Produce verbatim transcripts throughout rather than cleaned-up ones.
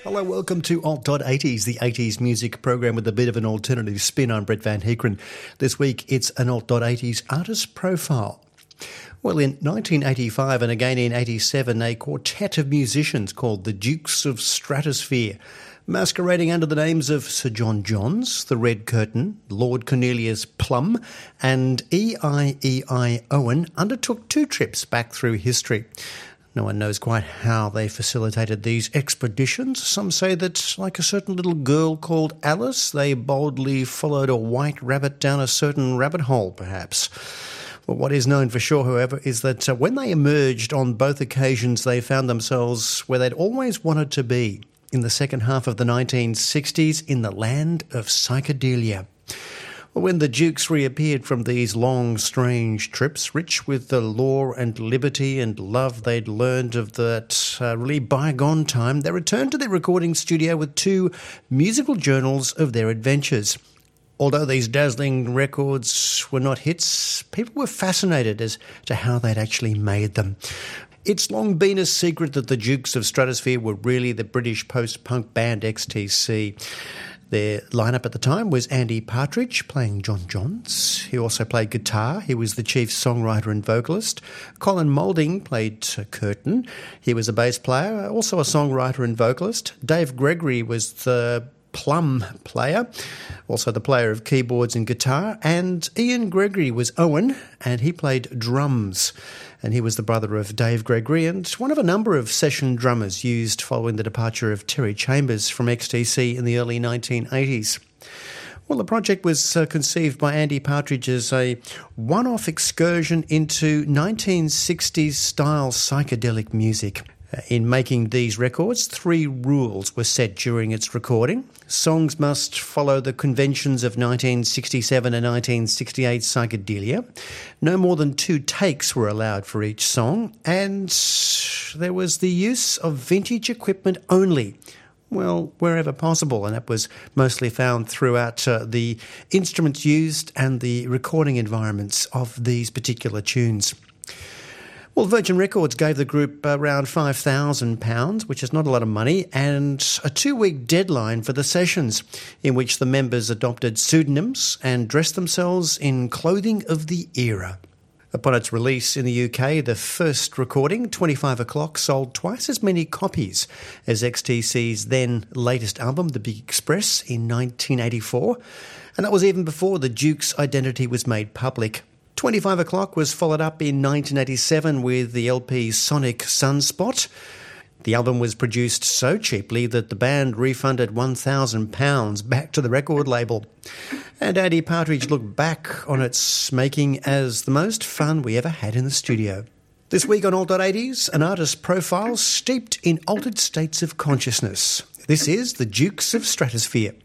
Hello, welcome to Alt eighties, the eighties music program with a bit of an alternative spin. I'm Brett Van Heekeren. This week it's an Alt eighties artist profile. Well, in nineteen eighty-five and again in eighty-seven, a quartet of musicians called the Dukes of Stratosphere, masquerading under the names of Sir John Johns, The Red Curtain, Lord Cornelius Plum and E I E I Owen, undertook two trips back through history. No one knows quite how they facilitated these expeditions. Some say that, like a certain little girl called Alice, they boldly followed a white rabbit down a certain rabbit hole, perhaps. Well, what is known for sure, however, is that uh, when they emerged on both occasions, they found themselves where they'd always wanted to be, in the second half of the nineteen sixties, in the land of psychedelia. When the Dukes reappeared from these long, strange trips, rich with the law and liberty and love they'd learned of that uh, really bygone time, they returned to their recording studio with two musical journals of their adventures. Although these dazzling records were not hits, people were fascinated as to how they'd actually made them. It's long been a secret that the Dukes of Stratosphere were really the British post-punk band X T C. Their lineup at the time was Andy Partridge playing John Johns. He also played guitar. He was the chief songwriter and vocalist. Colin Moulding played Curtin. He was a bass player, also a songwriter and vocalist. Dave Gregory was the Plum player, also the player of keyboards and guitar. And Ian Gregory was Owen, and he played drums. And he was the brother of Dave Gregory and one of a number of session drummers used following the departure of Terry Chambers from X T C in the early nineteen eighties. Well, the project was uh, conceived by Andy Partridge as a one-off excursion into nineteen sixties style psychedelic music. In making these records, three rules were set during its recording. Songs must follow the conventions of nineteen sixty-seven and nineteen sixty-eight psychedelia. No more than two takes were allowed for each song, and there was the use of vintage equipment only. Well, wherever possible, and that was mostly found throughout uh, the instruments used and the recording environments of these particular tunes. Well, Virgin Records gave the group around five thousand pounds, which is not a lot of money, and a two-week deadline for the sessions, in which the members adopted pseudonyms and dressed themselves in clothing of the era. Upon its release in the U K, the first recording, twenty-five o'clock, sold twice as many copies as X T C's then latest album, The Big Express, in nineteen eighty-four, and that was even before the Duke's identity was made public. twenty-five o'clock was followed up in nineteen eighty-seven with the L P Sonic Sunspot. The album was produced so cheaply that the band refunded one thousand pounds back to the record label. And Andy Partridge looked back on its making as the most fun we ever had in the studio. This week on Alt eighties, an artist profile steeped in altered states of consciousness. This is the Dukes of Stratosphere.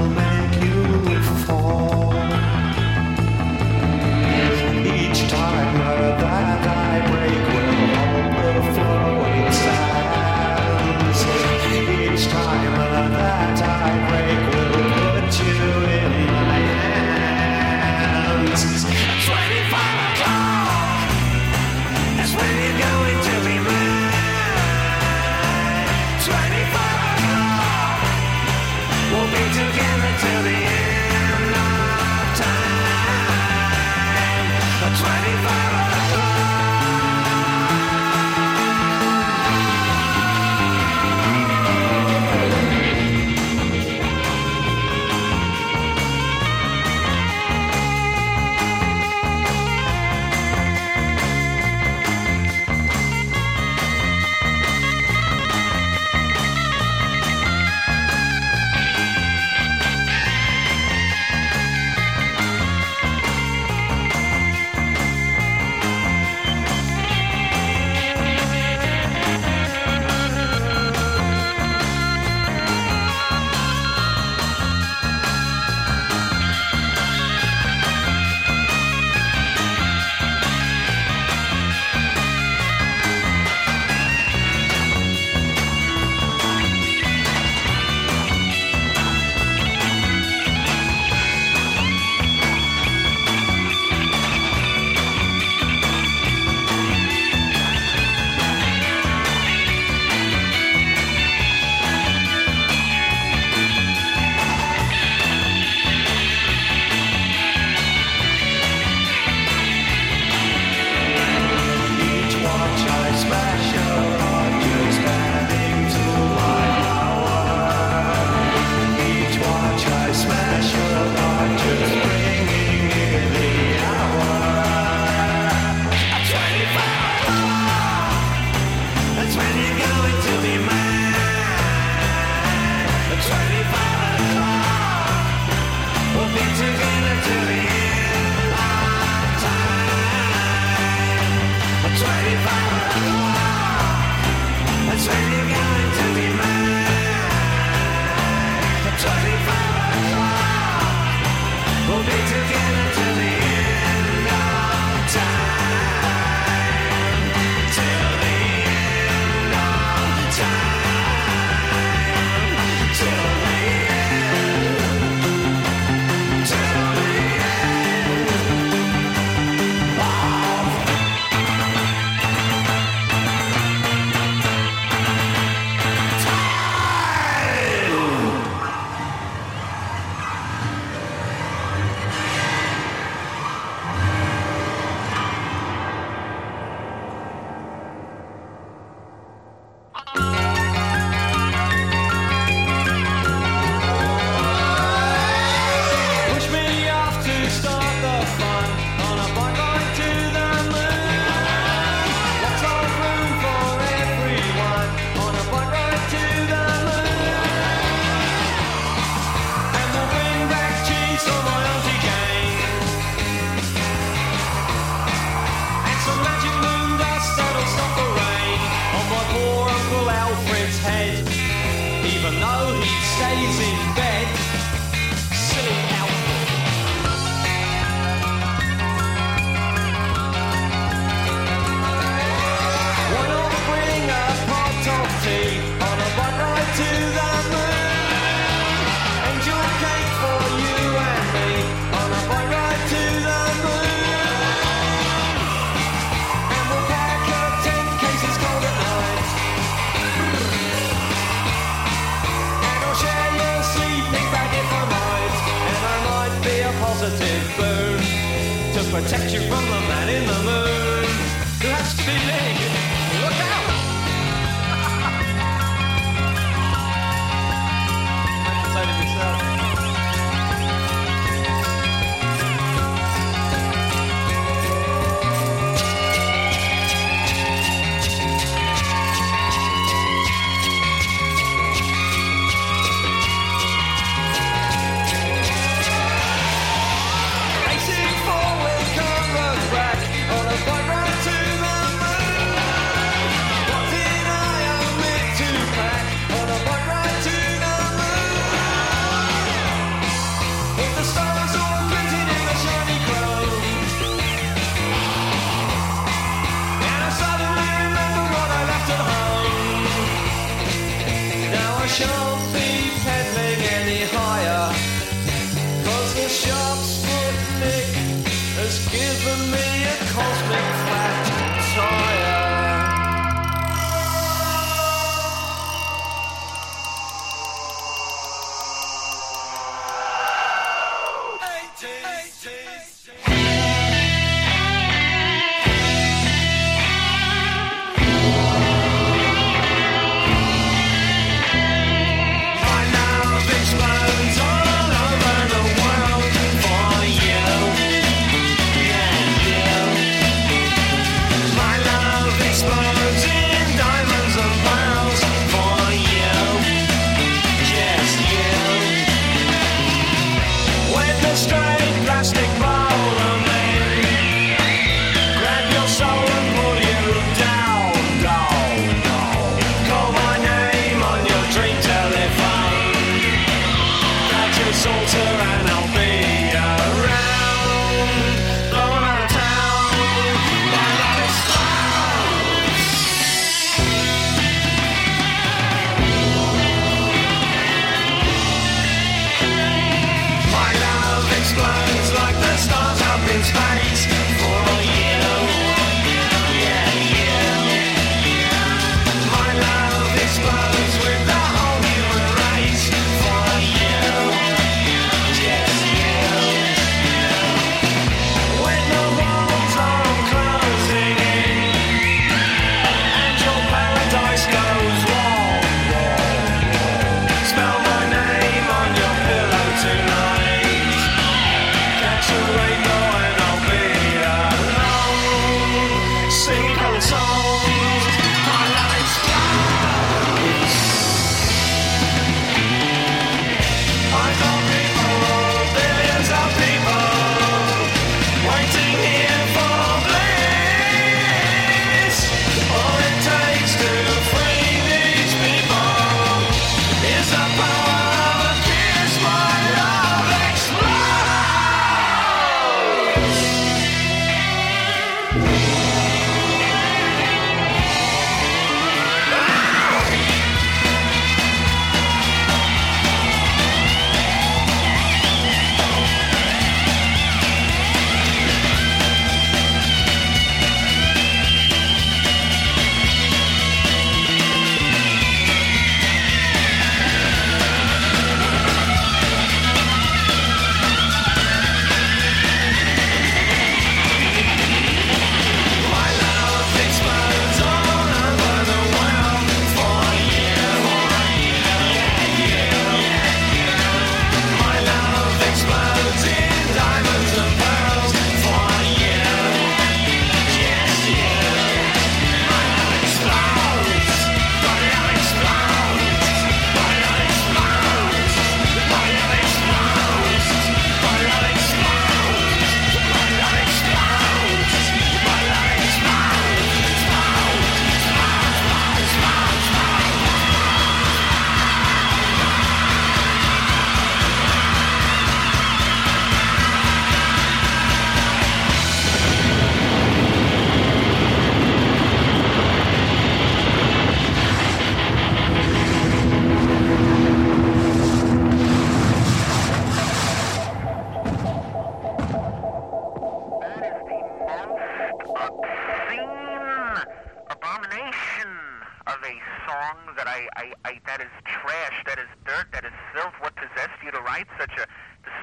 Each time it burn to protect you from the man in the moon who has to be big. Look out! Side of yourself. Shan't be peddling any higher, 'cause the sharp Sputnik has given me a cosmic flat tire.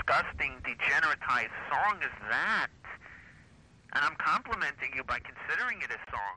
disgusting, degeneratized song is that? And I'm complimenting you by considering it a song.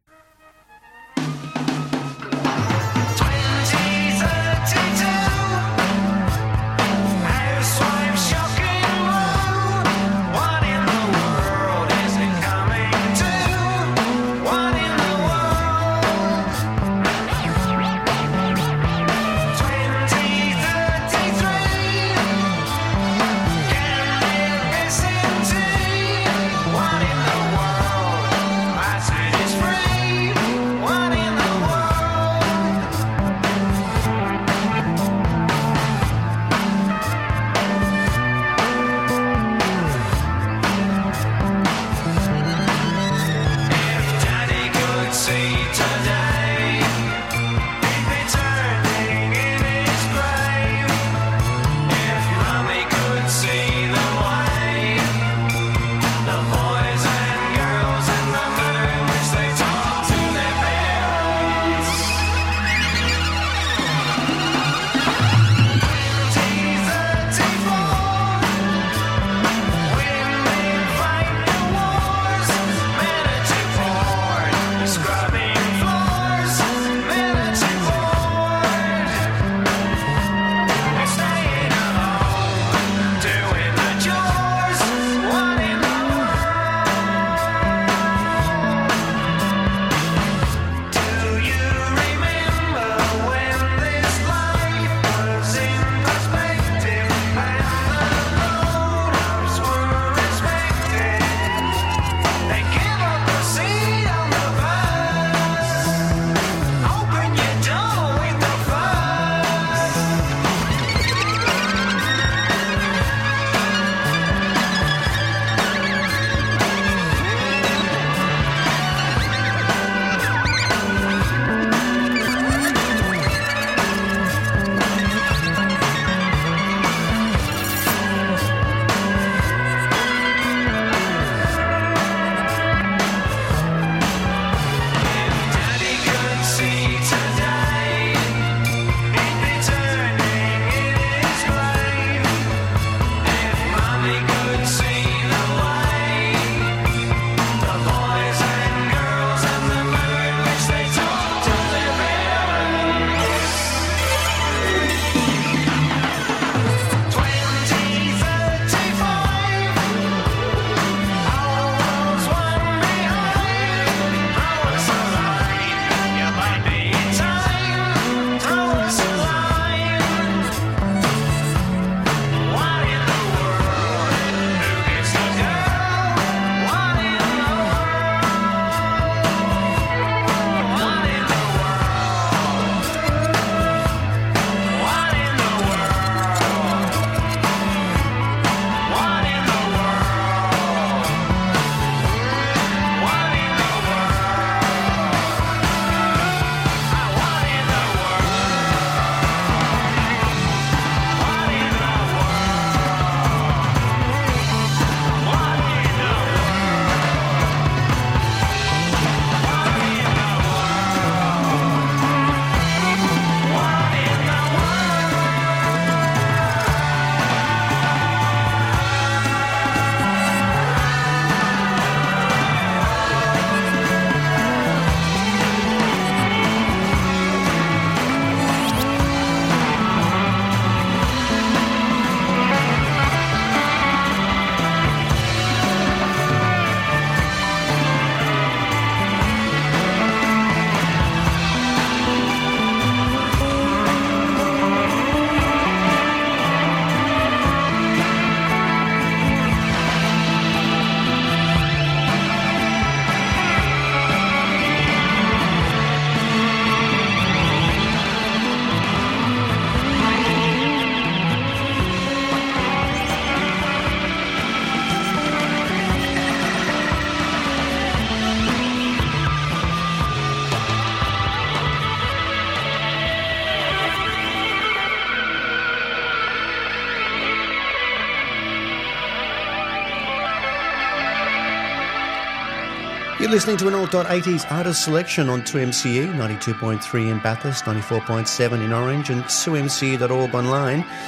You're listening to an alt eighties artist selection on two M C E, ninety-two point three in Bathurst, ninety-four point seven in Orange and two M C E dot org online.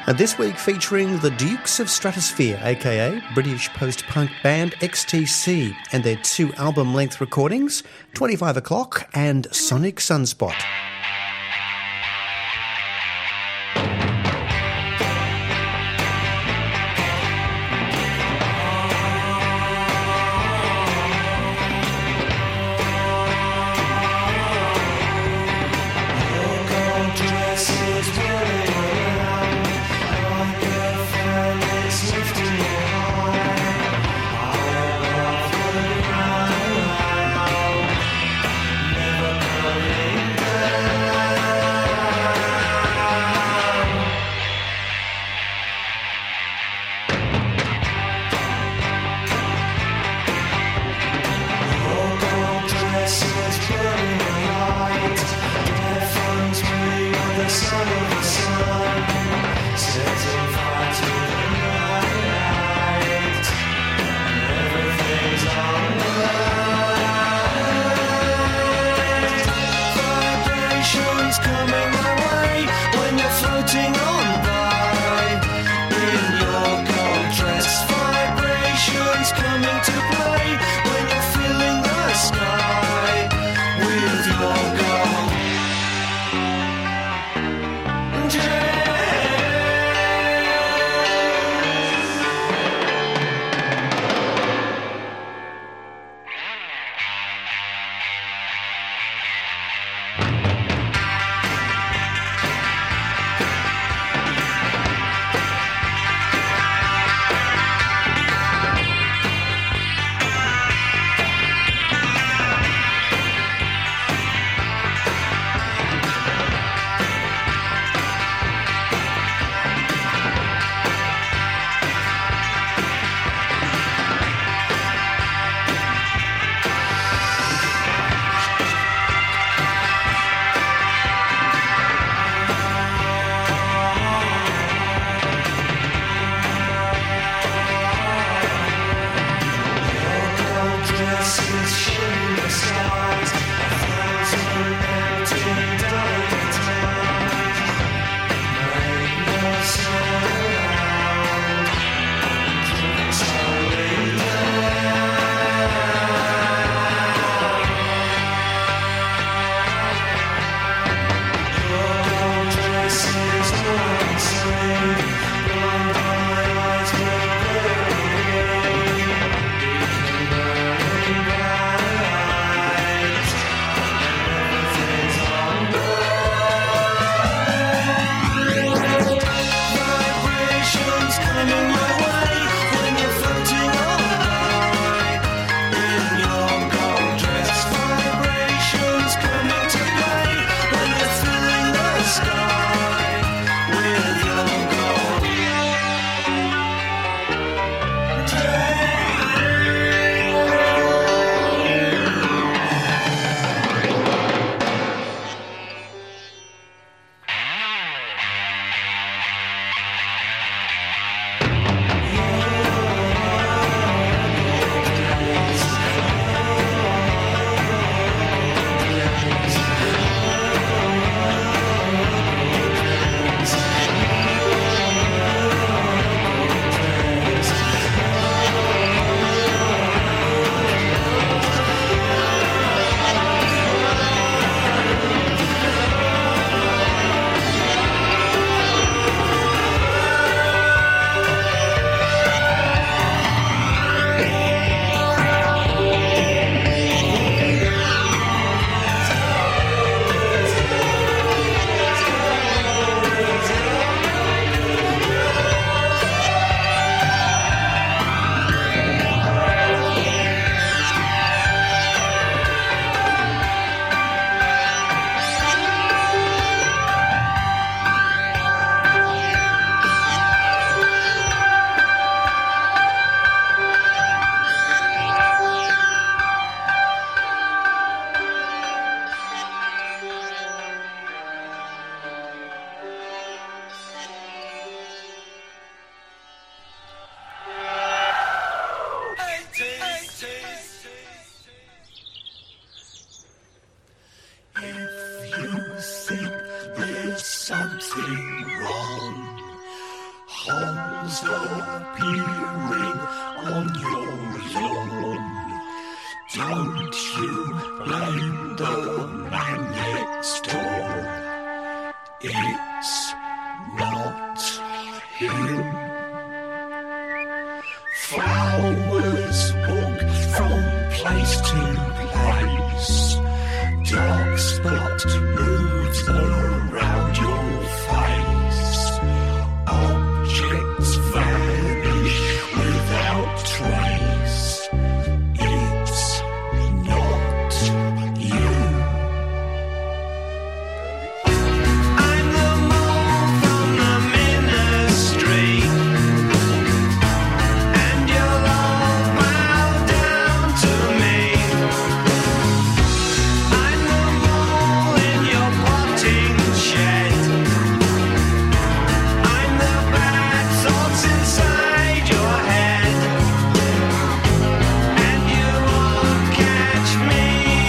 And this week featuring the Dukes of Stratosphere, aka British post-punk band X T C, and their two album-length recordings, twenty-five o'clock and Sonic Sunspot. disappearing on your lawn. Don't you blame the man next door. It's not him. Flowers walk from place to place. Dark spot moves around your face. Objects vanish without trace. It's not you. I'm the mole from the ministry, and you'll all bow down to me. I'm the mole in your potting shed. I'm the bad thoughts inside your head, and you won't catch me.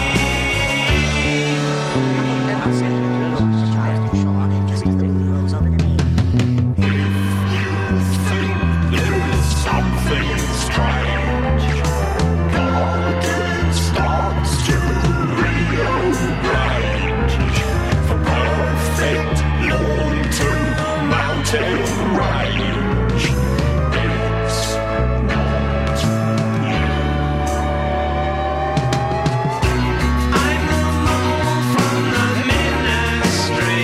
There's something strange. Garden starts to rearrange. From perfect lawn to mountain range. It's not you. I'm the mole from the ministry,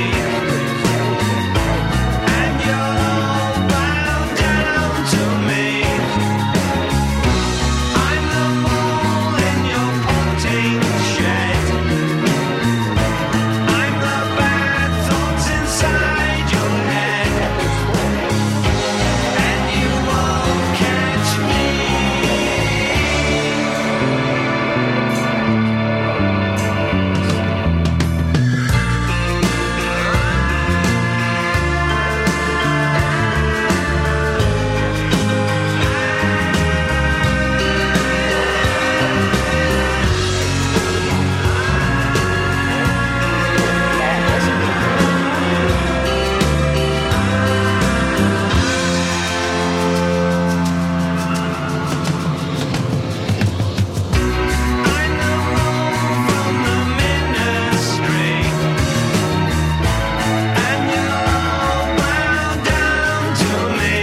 and you'll all bow down to me. I'm the mole in your potting shed. I'm the bad thoughts inside your head, and you won't catch me. I'm the mole from the ministry, and you'll all bow down to me.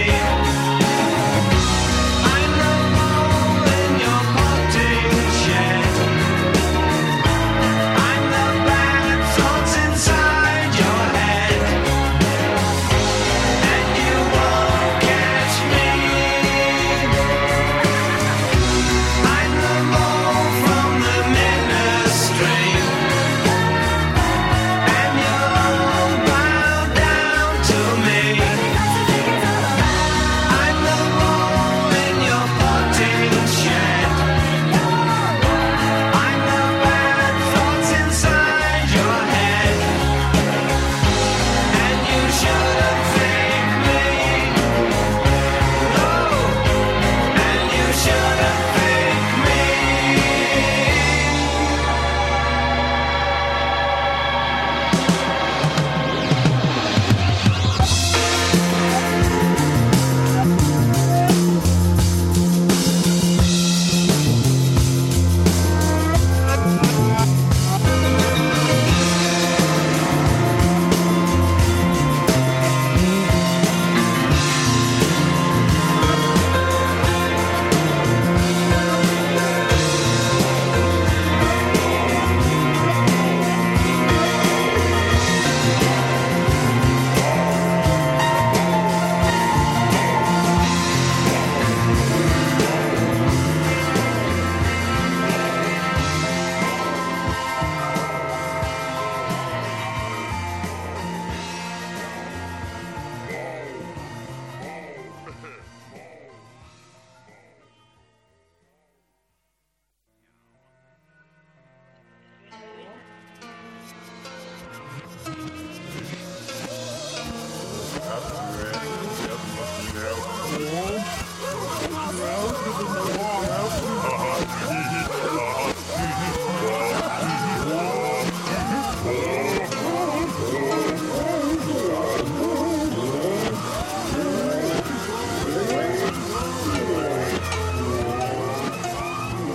I'm the mole in your potting shed. I'm the bad thoughts inside your head, and you won't catch me. I'm the mole from the ministry, and you'll all bow down to me. I'm the mole in your potting shed. I'm the bad thoughts inside your head, and you shouldn't think me. No, and you shouldn't think me.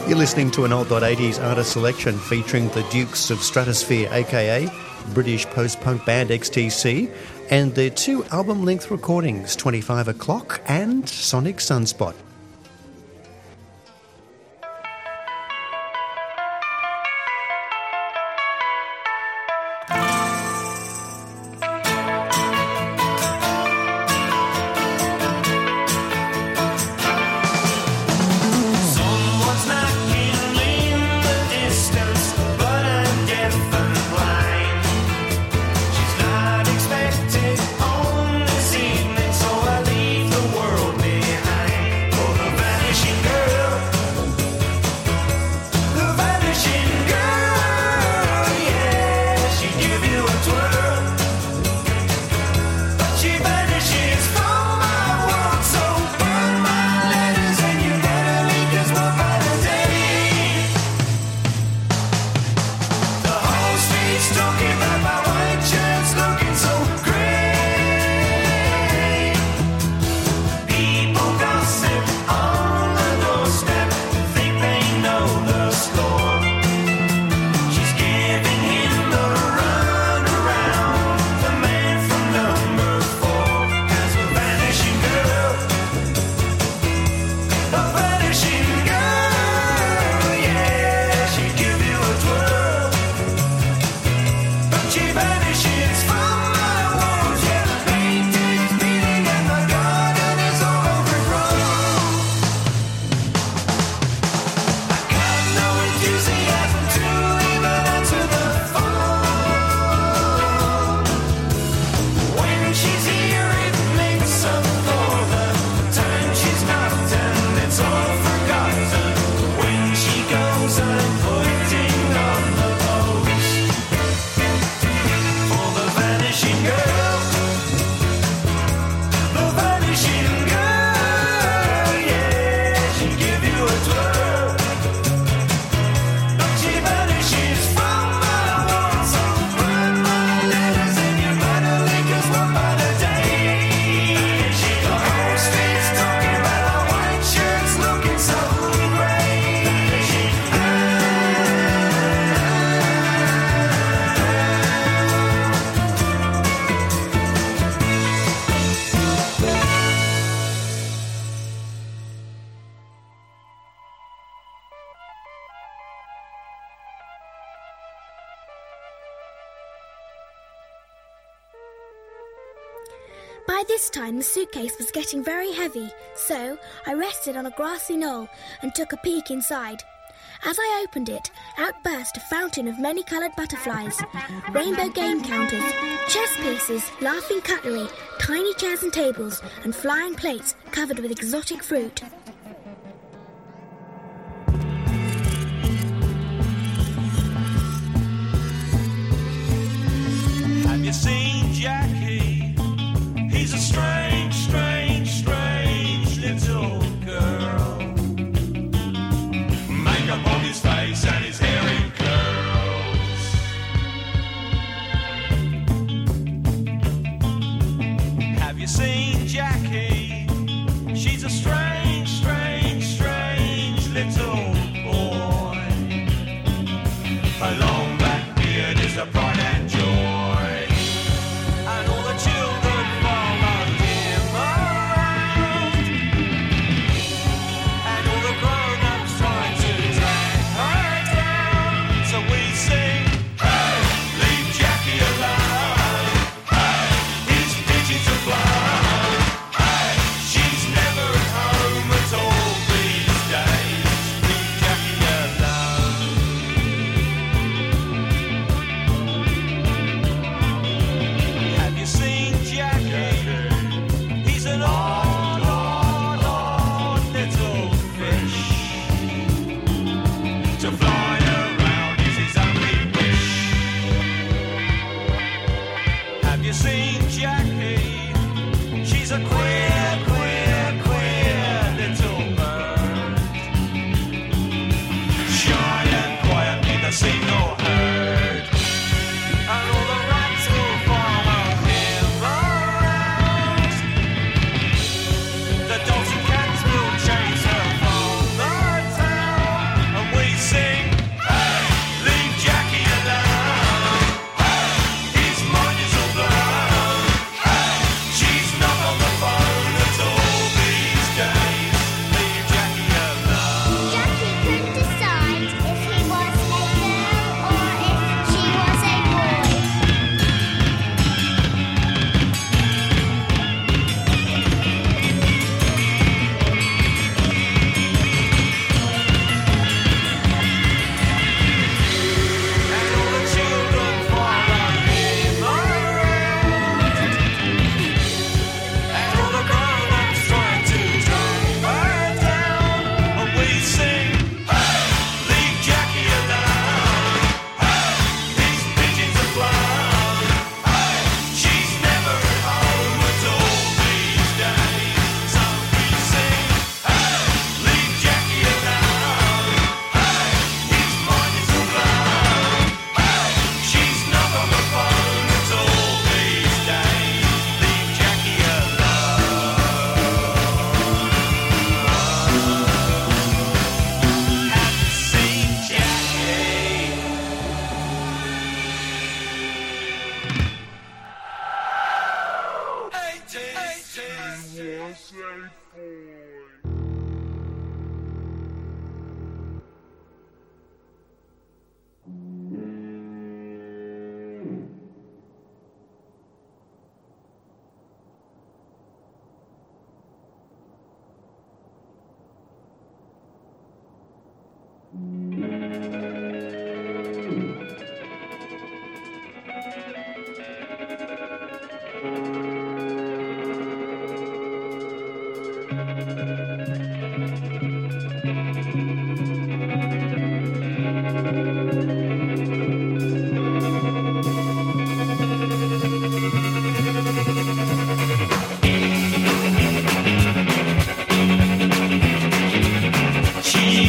You're listening to an alt eighties artist selection featuring the Dukes of Stratosphere, aka British post-punk band X T C, and their two album-length recordings, twenty-five o'clock and Sonic Sunspot. By this time, the suitcase was getting very heavy, so I rested on a grassy knoll and took a peek inside. As I opened it, out burst a fountain of many-coloured butterflies, rainbow game counters, chess pieces, laughing cutlery, tiny chairs and tables, and flying plates covered with exotic fruit. Have you seen Jackie? He's a strange, strange, strange little girl. Makeup on his face and his hair in curls. Have you seen Jackie? She's a strange, strange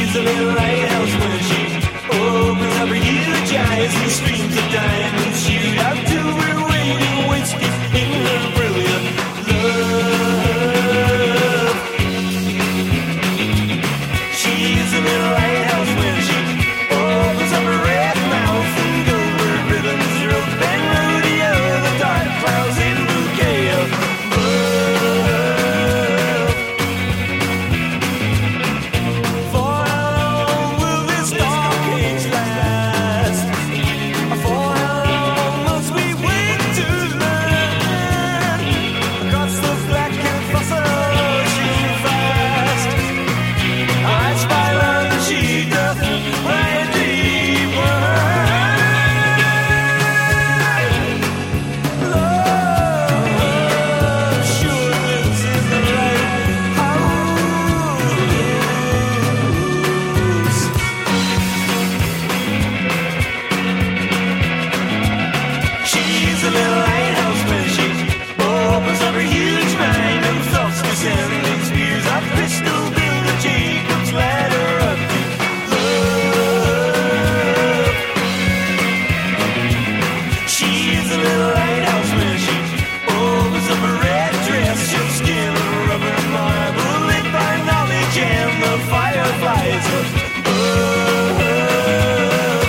She's a little lighthouse when she opens up her huge eyes and streams of diamonds shoot out to her waiting whiskey in her brilliant love. She's a little lighthouse when she opens up her red mouth and gold ribbons rope and rodeo the dark clouds in bouquet of love. For how long will this dark age last? For how long must we wait to learn? Across the black and fossil ocean fast, I spy love and she doth right deeper. Love sure lives in the lighthouse. She's a little lighthouse when she opens up her huge mind and thoughts descending spears of crystal build a Jacob's ladder up to love. She's a little lighthouse when she opens up her red dress, she'll skin a rubber marble lit by knowledge and the fireflies of love.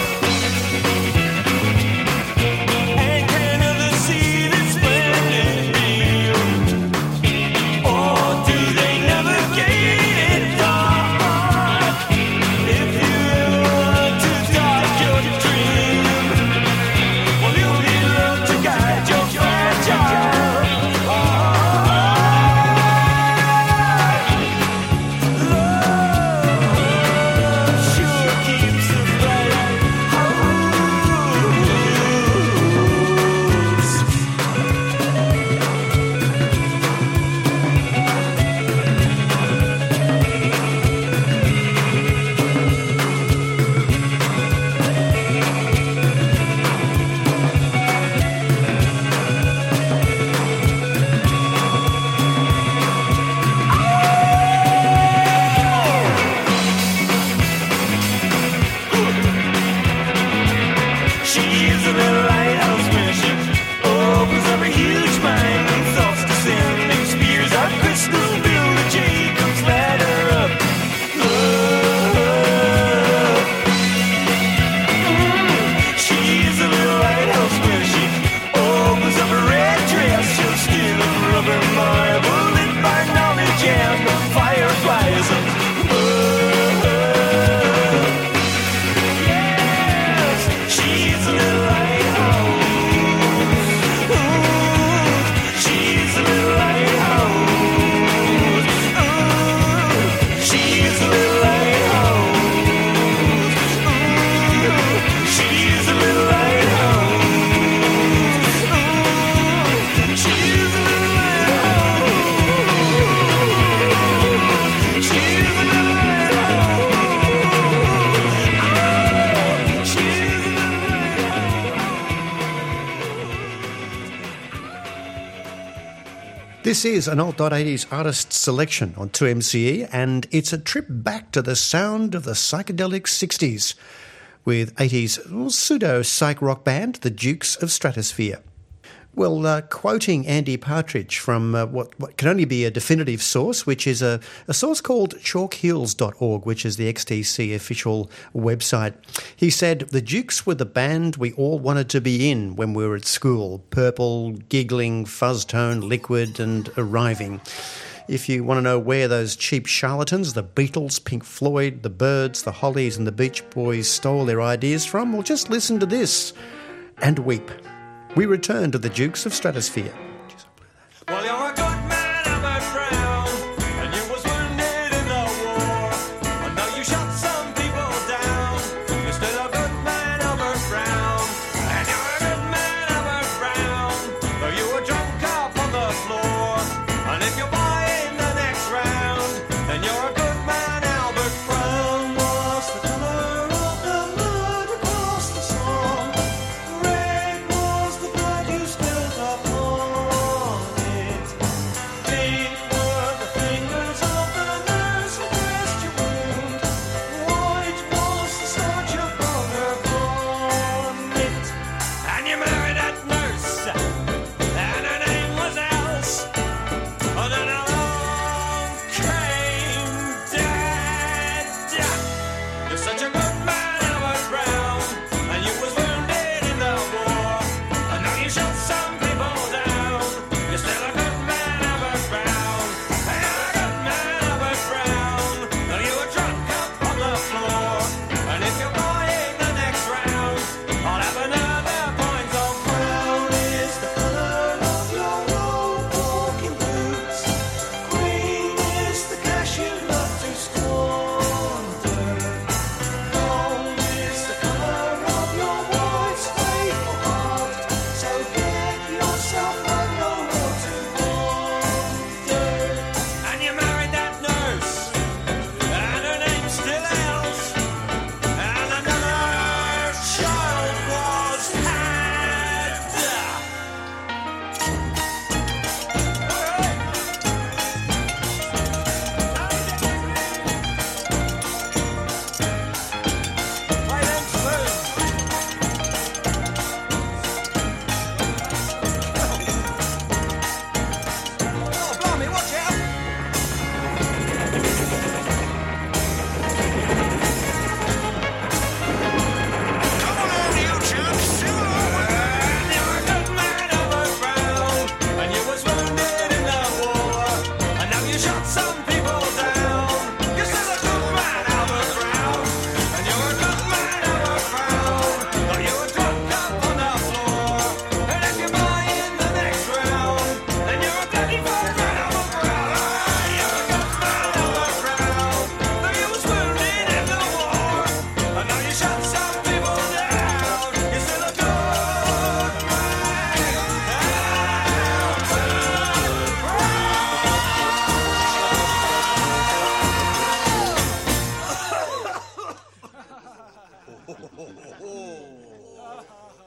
And can the sea that splendid beyond? Or do they navigate it dark? If you ever want to dark your dream, well, you'll need love to guide your fragile love sure keeps the bright house. She's a little lighthouse when she opens up her huge mind and thoughts descending spears of crystal build a Jacob's ladder up love. She's a little lighthouse when she opens up her red dress, she'll skin of rubber marble lit by knowledge and the fireflies of love. Yes, she's a little lighthouse. Ooh, she's a little lighthouse. Ooh, she's a little lighthouse. Ooh, she's a little lighthouse. Ooh, she's a little lighthouse. She's a little lighthouse. She's a This is an alt eighties artist selection on two M C E, and it's a trip back to the sound of the psychedelic sixties with eighties pseudo-psych rock band, the Dukes of Stratosphere. Well, uh, quoting Andy Partridge from uh, what, what can only be a definitive source, which is a, a source called chalk hills dot org, which is the X T C official website. He said, "The Dukes were the band we all wanted to be in when we were at school. Purple, giggling, fuzz-tone, liquid and arriving. If you want to know where those cheap charlatans, the Beatles, Pink Floyd, the Byrds, the Hollies and the Beach Boys stole their ideas from, well, just listen to this and weep. We return to the Dukes of Stratosphere." Well, you're a good man, Albert Brown, and you was wounded in the war. I know you shot some people down. You're still a good man, Albert Brown, and you're a good man, Albert Brown. Though you were drunk up on the floor, and if you buy in the next round, then you're a good man, Albert Brown. Was the color of the mud across the song? Red was the blood you spilled upon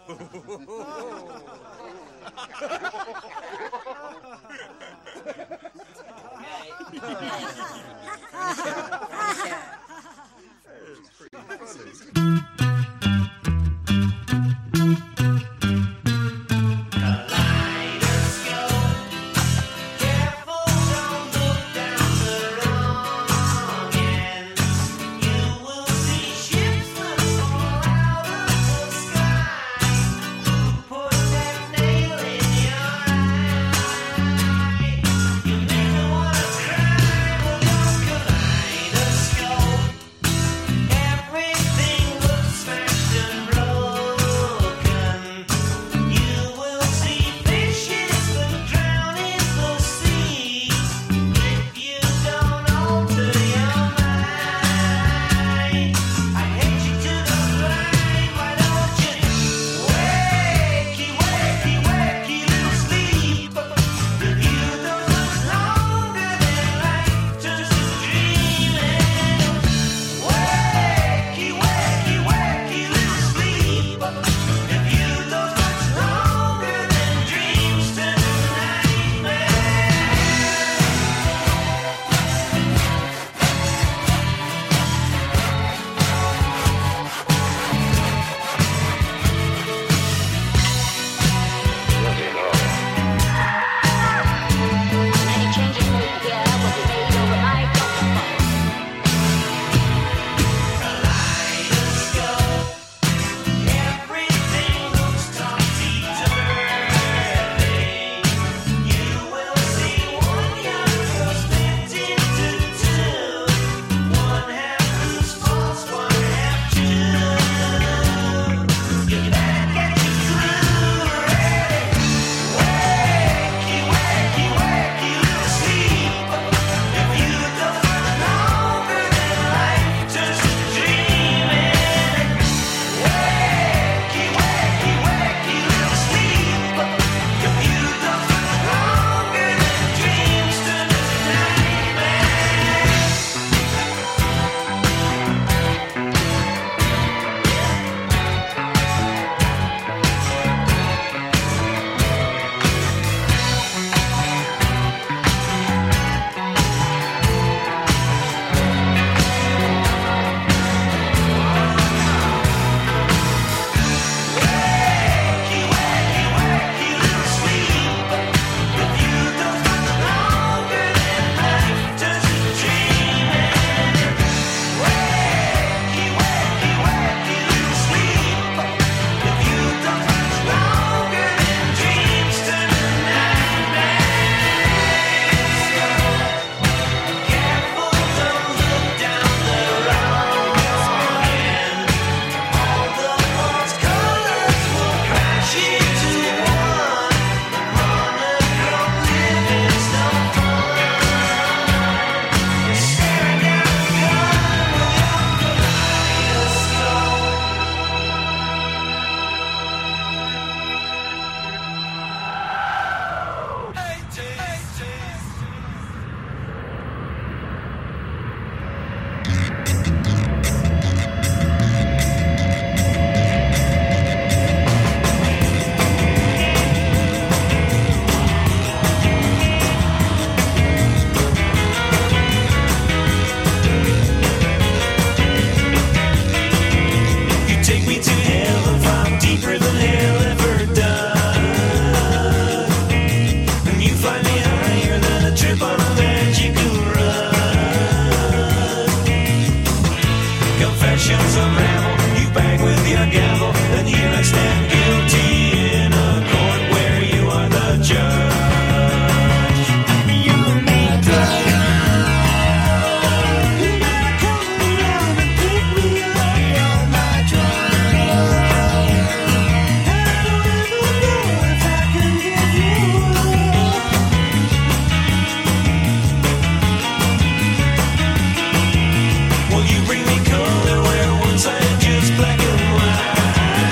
Will you bring me color where once I had just black and white?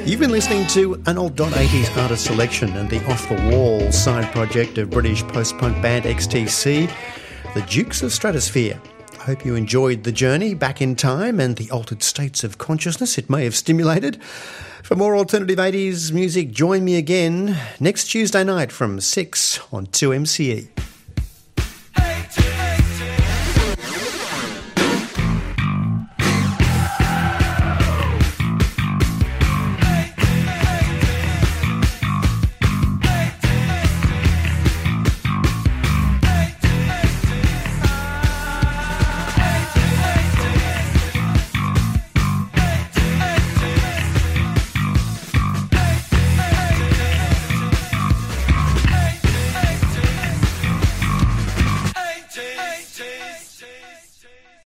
You've been listening to an old eighties artist selection and the off-the-wall side project of British post-punk band X T C, the Dukes of Stratosphere. I hope you enjoyed the journey back in time and the altered states of consciousness it may have stimulated. For more alternative eighties music, join me again next Tuesday night from six on two M C E.